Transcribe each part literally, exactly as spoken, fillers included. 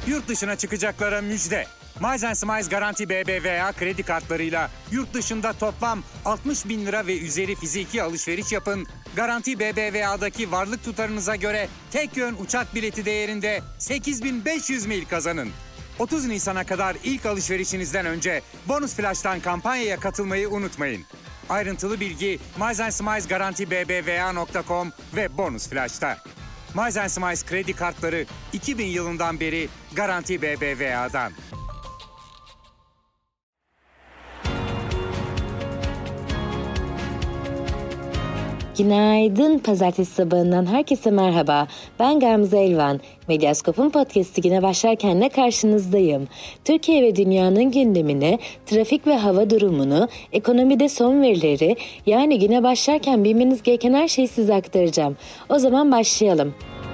Yurt dışına çıkacaklara müjde. Miles and Smiles Garanti B B V A kredi kartlarıyla yurt dışında toplam altmış bin lira ve üzeri fiziki alışveriş yapın. Garanti B B V A'daki varlık tutarınıza göre tek yön uçak bileti değerinde sekiz bin beş yüz mil kazanın. otuz Nisan'a kadar ilk alışverişinizden önce Bonus Flash'tan kampanyaya katılmayı unutmayın. Ayrıntılı bilgi Miles and Smiles Garanti B B V A nokta com ve Bonus Flash'ta. Miles and Smiles kredi kartları iki bin yılından beri Garanti B B V A'dan. Günaydın. Pazartesi sabahından herkese merhaba. Ben Gamze Elvan. Medyaskop'un podcast'i güne başlarken karşınızdayım. Türkiye ve dünyanın gündemini, trafik ve hava durumunu, ekonomide son verileri, yani güne başlarken bilmeniz gereken her şeyi size aktaracağım. O zaman başlayalım.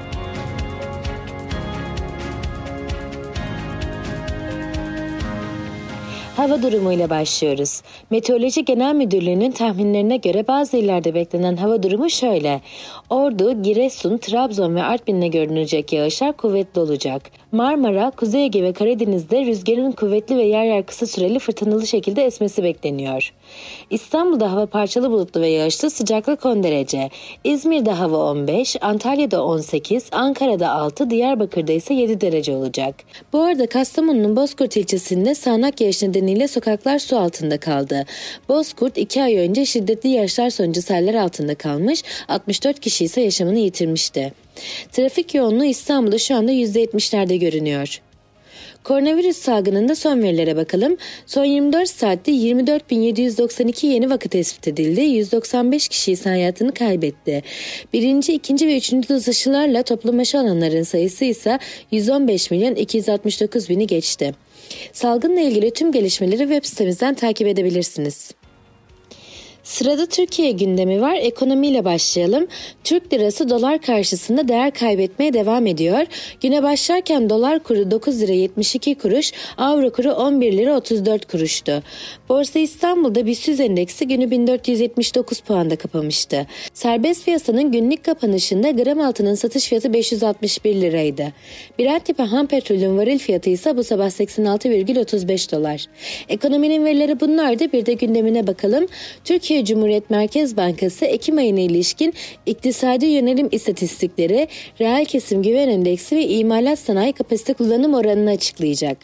Hava durumuyla başlıyoruz. Meteoroloji Genel Müdürlüğü'nün tahminlerine göre bazı illerde beklenen hava durumu şöyle. Ordu, Giresun, Trabzon ve Artvin'de görünecek yağışlar kuvvetli olacak. Marmara, Kuzey Ege ve Karadeniz'de rüzgarın kuvvetli ve yer yer kısa süreli fırtınalı şekilde esmesi bekleniyor. İstanbul'da hava parçalı bulutlu ve yağışlı, sıcaklık on derece. İzmir'de hava on beş, Antalya'da on sekiz, Ankara'da altı, Diyarbakır'da ise yedi derece olacak. Bu arada Kastamonu'nun Bozkurt ilçesinde sağanak yağış nedeniyle sokaklar su altında kaldı. Bozkurt iki ay önce şiddetli yağışlar sonucu seller altında kalmış, altmış dört kişi ise yaşamını yitirmişti. Trafik yoğunluğu İstanbul'da şu anda yüzde yetmişlerde görünüyor. Koronavirüs salgınında son verilere bakalım. Son yirmi dört saatte yirmi dört bin yedi yüz doksan iki yeni vaka tespit edildi. yüz doksan beş kişi ise hayatını kaybetti. Birinci, ikinci ve üçüncü doz aşılarla toplam aşı alanların sayısı ise yüz on beş milyon iki yüz altmış dokuz bini geçti. Salgınla ilgili tüm gelişmeleri web sitemizden takip edebilirsiniz. Sırada Türkiye gündemi var. Ekonomiyle başlayalım. Türk lirası dolar karşısında değer kaybetmeye devam ediyor. Güne başlarken dolar kuru dokuz lira yetmiş iki kuruş, avro kuru on bir lira otuz dört kuruştu. Borsa İstanbul'da BIST yüz endeksi günü bin dört yüz yetmiş dokuz puanda kapamıştı. Serbest piyasanın günlük kapanışında gram altının satış fiyatı beş yüz altmış bir liraydı. Brent tipi ham petrolün varil fiyatı ise bu sabah seksen altı virgül otuz beş dolar. Ekonominin verileri bunlardı. Bir de gündemine bakalım. Türkiye Cumhuriyet Merkez Bankası Ekim ayına ilişkin iktisadi yönelim istatistikleri, reel kesim güven endeksi ve imalat sanayi kapasite kullanım oranını açıklayacak.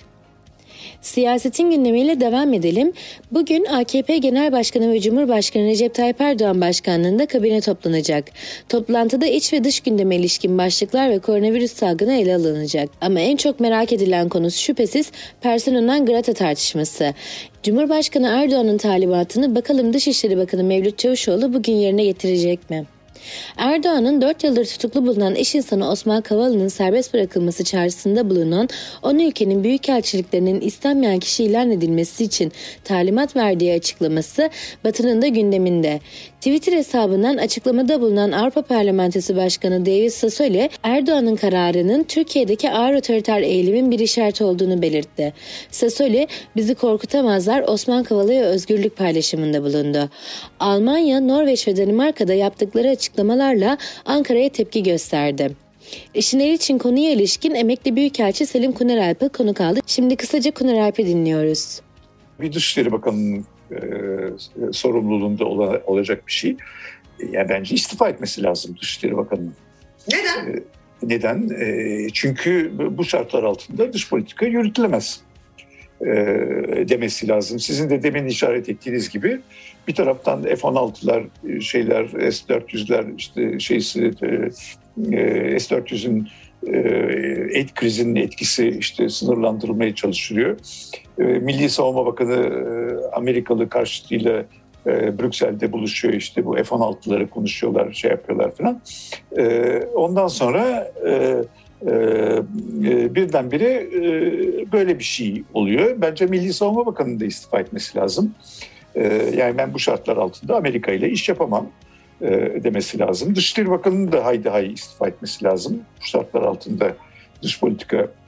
Siyasetin gündemiyle devam edelim. Bugün A K P Genel Başkanı ve Cumhurbaşkanı Recep Tayyip Erdoğan başkanlığında kabine toplanacak. Toplantıda iç ve dış gündeme ilişkin başlıklar ve koronavirüs salgını ele alınacak. Ama en çok merak edilen konusu şüphesiz persona non grata tartışması. Cumhurbaşkanı Erdoğan'ın talimatını bakalım Dışişleri Bakanı Mevlüt Çavuşoğlu bugün yerine getirecek mi? Erdoğan'ın dört yıldır tutuklu bulunan iş insanı Osman Kavala'nın serbest bırakılması çağrısında bulunan on ülkenin büyükelçiliklerinin istenmeyen kişi ilan edilmesi için talimat verdiği açıklaması Batı'nın da gündeminde. Twitter hesabından açıklamada bulunan Avrupa Parlamentosu Başkanı David Sassoli, Erdoğan'ın kararının Türkiye'deki ağır otoriter eğilimin bir işareti olduğunu belirtti. Sassoli, bizi korkutamazlar, Osman Kavala'ya özgürlük paylaşımında bulundu. Almanya, Norveç ve Danimarka'da yaptıkları açıklamalarla Ankara'ya tepki gösterdi. İşinler için konuya ilişkin emekli Büyükelçi Selim Kuneralp'ı konuk aldı. Şimdi kısaca Kuneralp'i dinliyoruz. Bir Dışişleri Bakanı'nın e, sorumluluğunda ola, olacak bir şey. Yani bence istifa etmesi lazım Dışişleri Bakanı'nın. Neden? E, neden? E, çünkü bu şartlar altında dış politika yürütülemez e, demesi lazım. Sizin de demin işaret ettiğiniz gibi bir taraftan F on altılar, şeyler, S dört yüzler, işte şeysi, e, S dört yüzün e, et krizinin etkisi işte sınırlandırılmaya çalışılıyor. E, Milli Savunma Bakanı e, Amerikalı karşıtıyla e, Brüksel'de buluşuyor, işte bu F on altıları konuşuyorlar, şey yapıyorlar falan. E, ondan sonra e, e, birdenbire e, böyle bir şey oluyor. Bence Milli Savunma Bakanı'nın da istifa etmesi lazım. Yani ben bu şartlar altında Amerika ile iş yapamam demesi lazım. Dışişleri Bakanı'nın da haydi hay istifa etmesi lazım. Bu şartlar altında dış politika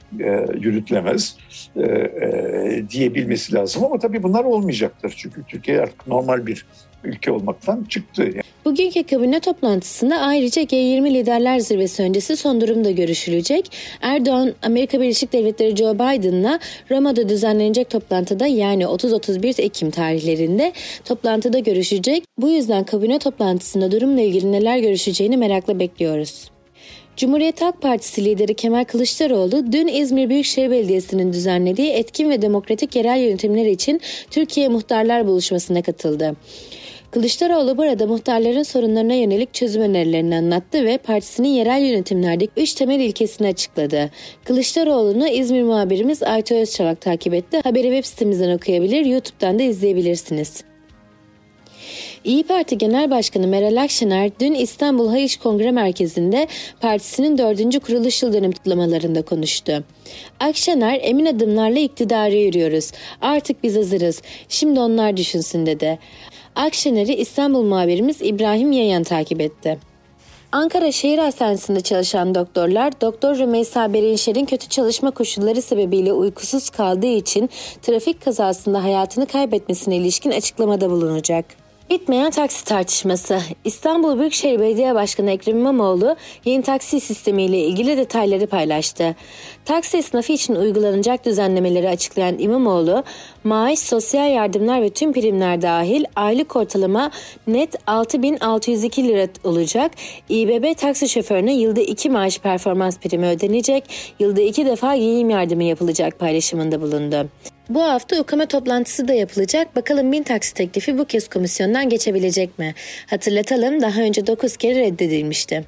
e, yürütülemez e, e, diyebilmesi lazım. Ama tabii bunlar olmayacaktır. Çünkü Türkiye artık normal bir ülke olmaktan çıktı. Bugünkü kabine toplantısında ayrıca G yirmi Liderler Zirvesi öncesi son durum da görüşülecek. Erdoğan, Amerika Birleşik Devletleri Joe Biden'la Roma'da düzenlenecek toplantıda yani otuz otuz bir Ekim tarihlerinde toplantıda görüşecek. Bu yüzden kabine toplantısında durumla ilgili neler görüşeceğini merakla bekliyoruz. Cumhuriyet Halk Partisi lideri Kemal Kılıçdaroğlu dün İzmir Büyükşehir Belediyesi'nin düzenlediği etkin ve demokratik yerel yönetimler için Türkiye Muhtarlar Buluşması'na katıldı. Kılıçdaroğlu burada muhtarların sorunlarına yönelik çözüm önerilerini anlattı ve partisinin yerel yönetimlerdeki üç temel ilkesini açıkladı. Kılıçdaroğlu'nu İzmir muhabirimiz Aytu Özçavak takip etti. Haberi web sitemizden okuyabilir, YouTube'dan da izleyebilirsiniz. İYİ Parti Genel Başkanı Meral Akşener dün İstanbul Haliç Kongre Merkezi'nde partisinin dördüncü kuruluş yıl dönümü kutlamalarında konuştu. Akşener, emin adımlarla iktidara yürüyoruz. Artık biz hazırız. Şimdi onlar düşünsün dedi. Akşener'i İstanbul muhabirimiz İbrahim Yayan takip etti. Ankara Şehir Hastanesi'nde çalışan doktorlar, Doktor Rümeysa Berinşer'in kötü çalışma koşulları sebebiyle uykusuz kaldığı için trafik kazasında hayatını kaybetmesine ilişkin açıklamada bulunacak. Bitmeyen taksi tartışması. İstanbul Büyükşehir Belediye Başkanı Ekrem İmamoğlu yeni taksi sistemiyle ilgili detayları paylaştı. Taksi esnafı için uygulanacak düzenlemeleri açıklayan İmamoğlu, maaş, sosyal yardımlar ve tüm primler dahil aylık ortalama net altı bin altı yüz iki lira olacak. İBB taksi şoförüne yılda iki maaş performans primi ödenecek, yılda iki defa giyim yardımı yapılacak paylaşımında bulundu. Bu hafta UKAMA toplantısı da yapılacak. Bakalım bin taksi teklifi bu kez komisyondan geçebilecek mi? Hatırlatalım, daha önce dokuz kere reddedilmişti.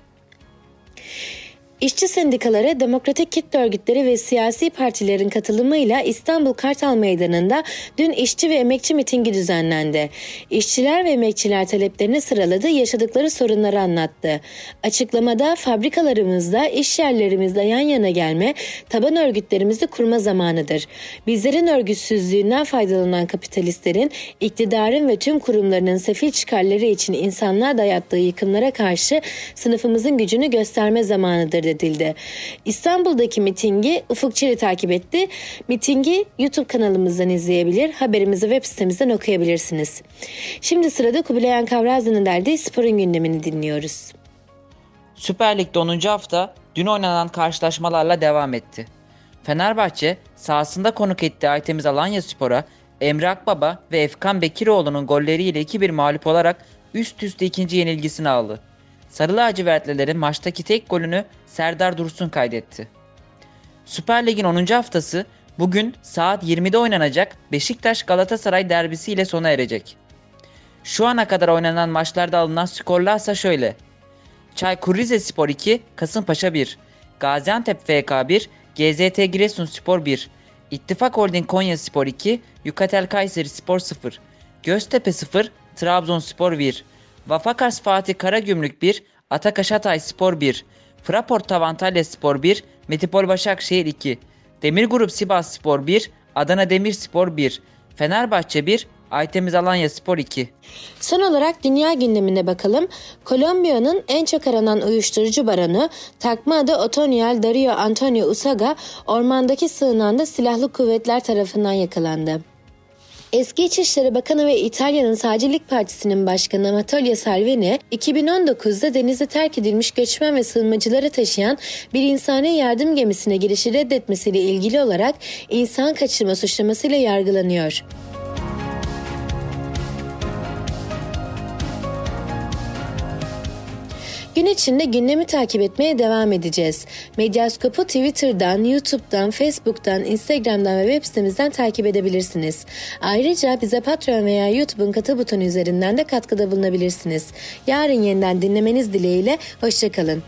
İşçi sendikaları, demokratik kitle örgütleri ve siyasi partilerin katılımıyla İstanbul Kartal Meydanı'nda dün işçi ve emekçi mitingi düzenlendi. İşçiler ve emekçiler taleplerini sıraladı, yaşadıkları sorunları anlattı. Açıklamada fabrikalarımızda, iş yerlerimizde yan yana gelme, taban örgütlerimizi kurma zamanıdır. Bizlerin örgütsüzlüğünden faydalanan kapitalistlerin, iktidarın ve tüm kurumlarının sefil çıkarları için insanlığa dayattığı yıkımlara karşı sınıfımızın gücünü gösterme zamanıdır edildi. İstanbul'daki mitingi Ufuk Çeri takip etti. Mitingi YouTube kanalımızdan izleyebilir, haberimizi web sitemizden okuyabilirsiniz. Şimdi sırada Kubilayan Kavrazlı'nın derdiği sporun gündemini dinliyoruz. Süper Lig'de onuncu hafta dün oynanan karşılaşmalarla devam etti. Fenerbahçe sahasında konuk ettiği Aytemiz Alanyaspor'a Emre Akbaba ve Efkan Bekiroğlu'nun golleriyle iki bir mağlup olarak üst üste ikinci yenilgisini aldı. Sarı lacivertlilerin maçtaki tek golünü Serdar Dursun kaydetti. Süper Lig'in onuncu haftası bugün saat yirmide oynanacak Beşiktaş-Galatasaray derbisi ile sona erecek. Şu ana kadar oynanan maçlarda alınan skorlarsa şöyle: Çaykur Rizespor iki, Kasımpaşa bir, Gaziantep F K bir, G Z T Giresunspor bir, İttifak Holding Konyaspor iki, Yukatel Kayserispor sıfır, Göztepe sıfır, Trabzonspor bir, Vafakars Fatih Karagümrük bir, Atakaş Hatayspor bir, Fraport Antalyaspor bir, Metropol Başakşehir iki, Demirgrup Sivasspor bir, Adana Demirspor bir, Fenerbahçe bir, Aytemiz Alanyaspor iki. Son olarak dünya gündemine bakalım. Kolombiya'nın en çok aranan uyuşturucu baronu, takma adı Otoniel Dario Antonio Usaga, ormandaki sığınağında silahlı kuvvetler tarafından yakalandı. Eski İçişleri Bakanı ve İtalya'nın Sağcılık Partisi'nin başkanı Matteo Salvini, iki bin on dokuzda denize terk edilmiş göçmen ve sığınmacıları taşıyan bir insani yardım gemisine girişi reddetmesiyle ilgili olarak insan kaçırma suçlamasıyla yargılanıyor. Gün içinde gündemi takip etmeye devam edeceğiz. Medyaskop'u Twitter'dan, YouTube'dan, Facebook'tan, Instagram'dan ve web sitemizden takip edebilirsiniz. Ayrıca bize Patreon veya YouTube'un katıl butonu üzerinden de katkıda bulunabilirsiniz. Yarın yeniden dinlemeniz dileğiyle, hoşça kalın.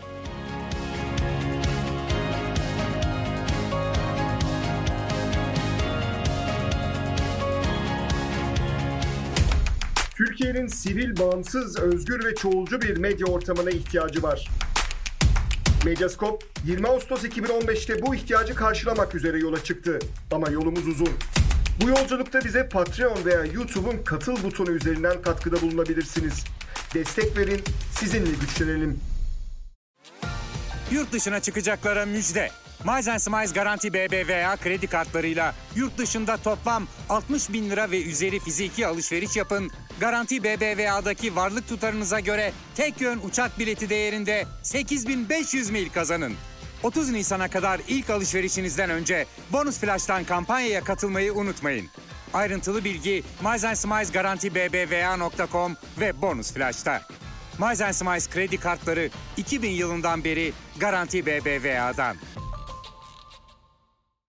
Türkiye'nin sivil, bağımsız, özgür ve çoğulcu bir medya ortamına ihtiyacı var. Medyaskop, yirmi Ağustos iki bin on beşte bu ihtiyacı karşılamak üzere yola çıktı. Ama yolumuz uzun. Bu yolculukta bize Patreon veya YouTube'un katıl butonu üzerinden katkıda bulunabilirsiniz. Destek verin, sizinle güçlenelim. Yurt dışına çıkacaklara müjde. Miles and Smiles Garanti B B V A kredi kartlarıyla yurt dışında toplam altmış bin lira ve üzeri fiziki alışveriş yapın. Garanti B B V A'daki varlık tutarınıza göre tek yön uçak bileti değerinde sekiz bin beş yüz mil kazanın. otuz Nisan'a kadar ilk alışverişinizden önce Bonus Flash'tan kampanyaya katılmayı unutmayın. Ayrıntılı bilgi Miles and Smiles Garanti B B V A nokta com ve Bonus Flash'ta. Miles and Smiles kredi kartları iki bin yılından beri Garanti B B V A'dan.